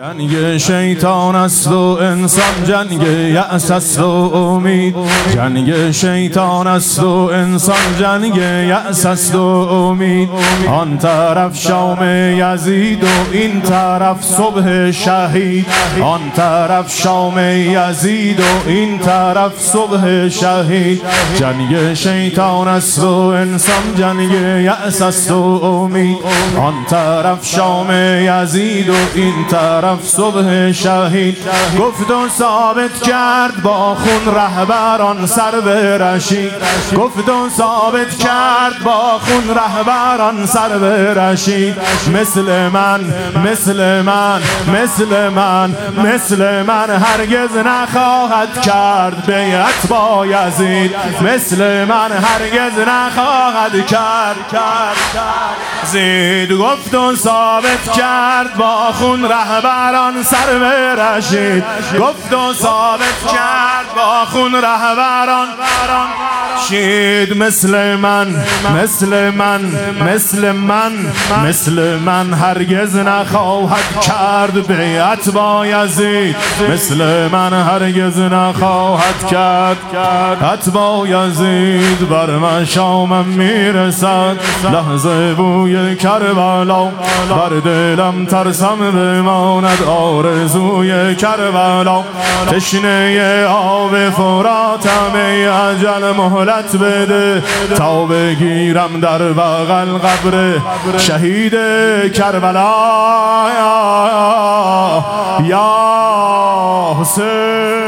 جنگ شیطان است و انسان، جنگ یأس است و امید. جنگ شیطان است و انسان، جنگ یأس است و امید. آن طرف شام یزید و این طرف صبح شهید. آن طرف شام یزید و این طرف صبح شهید. جنگ شیطان است و انسان، جنگ یأس است و امید. آن طرف شام یزید و این طرف صبح شهید. گفت و ثابت کرد با خون رهبران سر به رشید. گفت و ثابت کرد با خون رهبران سر به رشید. مثل من مثل من مثل من مثل من هرگز نخواهد کرد بیعت با یزید. مثل من هرگز نخواهد کرد زید. گفت و ثابت کرد با خون رهبران سر به رشید. گفت و ثابت کرد با خون رهبران شید. مثل من مثل من مثل من مثل من هرگز نخواهد کرد بیعت با یزید. مثل من هرگز نخواهد کرد بیعت با یزید. بر مشامم میرسد لحظه بوی کربلا، بر دلم ترسم بماند آرزوی کربلا. تشنه آب فراتم ای اجل مهلت بده تا بگیرم در بغل قبر شهید کربلا. یا حسین